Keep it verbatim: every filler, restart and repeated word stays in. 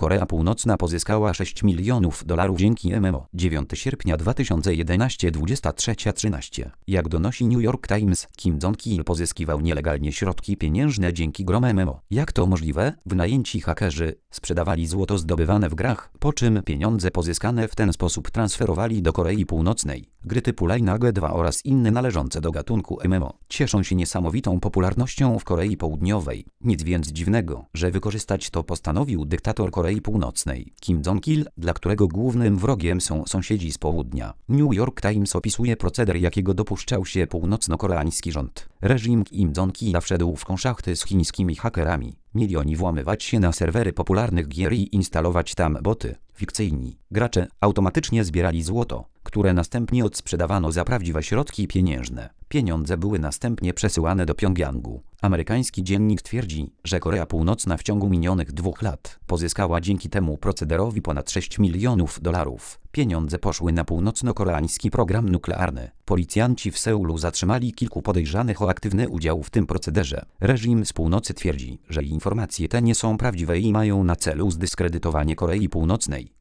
Korea Północna pozyskała sześć milionów dolarów dzięki M M O. dziewiątego sierpnia dwa tysiące jedenastego, dwudziesta trzecia trzynaście. Jak donosi New York Times, Kim Jong-il pozyskiwał nielegalnie środki pieniężne dzięki grom M M O. Jak to możliwe? Wynajęci hakerzy sprzedawali złoto zdobywane w grach, po czym pieniądze pozyskane w ten sposób transferowali do Korei Północnej. Gry typu Line G dwa oraz inne należące do gatunku M M O cieszą się niesamowitą popularnością w Korei Południowej. Nic więc dziwnego, że wykorzystać to postanowił dyktator Korei Północnej, Kim Jong-il, dla którego głównym wrogiem są sąsiedzi z południa. New York Times opisuje proceder, jakiego dopuszczał się północno-koreański rząd. Reżim Kim Jong-ila wszedł w konszachty z chińskimi hakerami. Mieli oni włamywać się na serwery popularnych gier i instalować tam boty. Fikcyjni gracze automatycznie zbierali złoto, które następnie odsprzedawano za prawdziwe środki pieniężne. Pieniądze były następnie przesyłane do Pjongjangu. Amerykański dziennik twierdzi, że Korea Północna w ciągu minionych dwóch lat pozyskała dzięki temu procederowi ponad sześć milionów dolarów. Pieniądze poszły na północno-koreański program nuklearny. Policjanci w Seulu zatrzymali kilku podejrzanych o aktywny udział w tym procederze. Reżim z północy twierdzi, że informacje te nie są prawdziwe i mają na celu zdyskredytowanie Korei Północnej.